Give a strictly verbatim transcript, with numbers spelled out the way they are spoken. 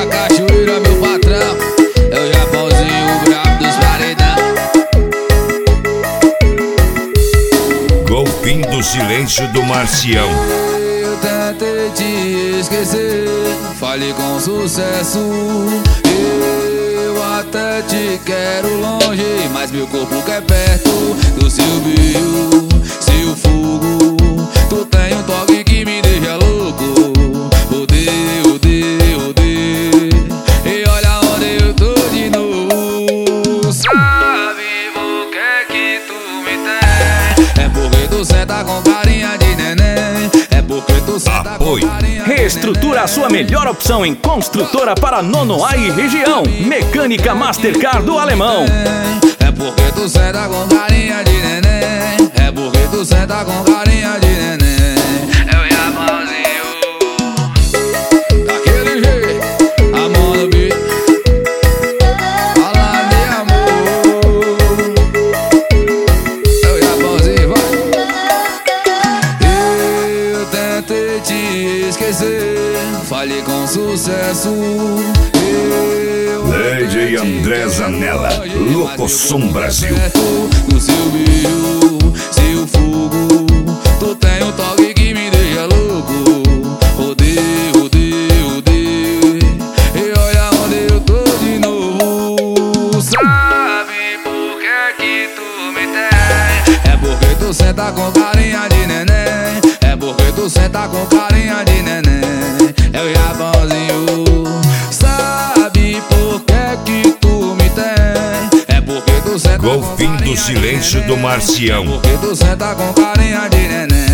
da cachoeira, meu patrão. É o Japãozinho, o brabo dos paredão. Golfinho do silêncio do Marcião. Eu tentei te esquecer, falei com sucesso. Eu até te quero longe, mas meu corpo quer perto do seu brilho, seu fogo. Tu tem um toque que me deixa louco. Odeio, odeio, odeio. E olha onde eu tô de novo. Sabe por que que tu me tem? É porque tu senta com carinha de neném. É porque tu senta Apoio. com carinha de Reestrutura a sua melhor opção em construtora para Nonoá e região. Mecânica Mastercard do Alemão. É porque tu senta com carinha de neném. É porque tu senta com carinha de neném. É o Japãozinho. Daquele jeito, a mão no beat. Falando de amor. É o Japãozinho, vai. Eu tentei te esquecer, falei com sucesso. D J André Zanella, Locosom Brasil. Do seu brilho, seu fogo. Tu tem um toque que me deixa louco. Odeio, odeio, odeio. E olha onde eu tô de novo. Sabe por que que tu me tem? É porque tu senta com carinha de neném. É porque tu senta com carinha de neném. É o Japãozinho. Sabe por que que tu me tem? É porque tu senta com Golfinho do carinha de silêncio do neném. Marcião. É porque tu senta com carinha de neném.